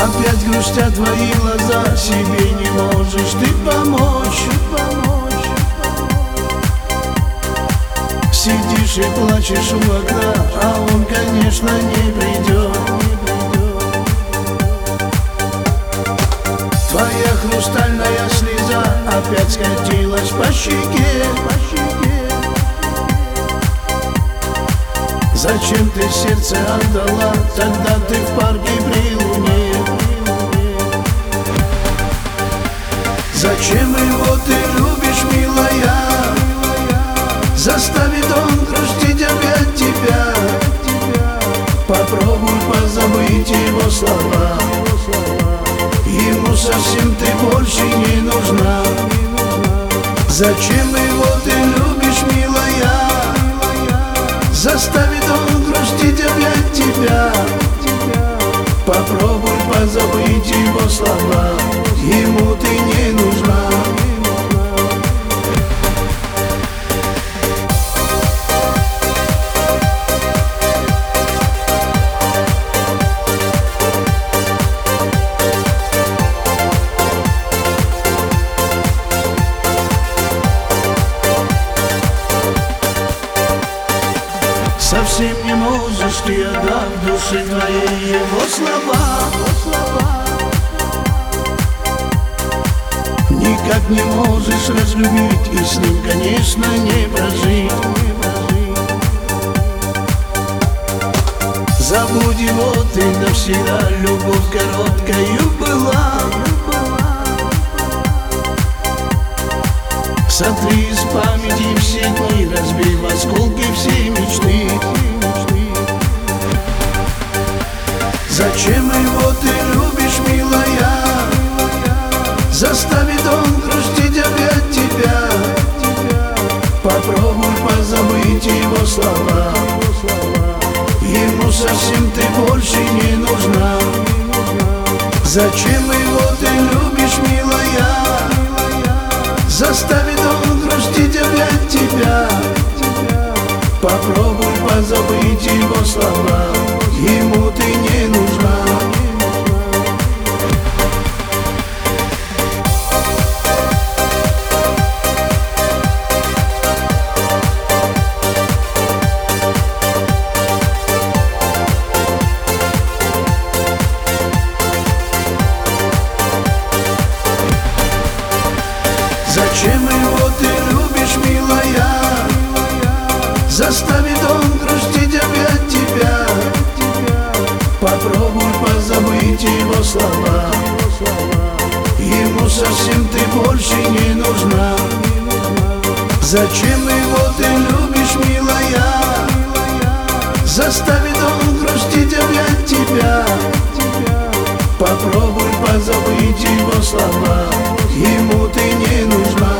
Опять грустят твои глаза, себе не можешь ты помочь. Сидишь и плачешь у окна, а он, конечно, не придет. Твоя хрустальная слеза опять скатилась по щеке. Зачем ты сердце отдала, тогда ты в парке при луне? Зачем его ты любишь, милая? Заставит он грустить опять тебя. Попробуй позабыть его слова. Ему совсем ты больше не нужна. Зачем его ты любишь, милая? Заставит он грустить опять тебя. Попробуй позабыть его слова. Ему ты не нужна. Совсем не можешь ты отдать душе твоей его слова. Никак не можешь разлюбить и с ним, конечно, не прожить. Забудь его ты навсегда, любовь короткою была. Сотри из памяти все дни, разбей в осколки все мечты. Зачем его ты любишь, милая? Заставит он грустить опять тебя. Попробуй позабыть его слова. Ему совсем ты больше не нужна. Зачем его ты любишь, милая? Заставит он грустить опять тебя. Попробуй позабыть его слова. Ему ты не нужна. Зачем его ты любишь, милая? Заставит он грустить опять тебя. Попробуй позабыть его слова. Ему совсем ты больше не нужна. Зачем его ты любишь, милая? Заставит он грустить опять тебя. Попробуй позабыть его слова. Ему ты не нужна.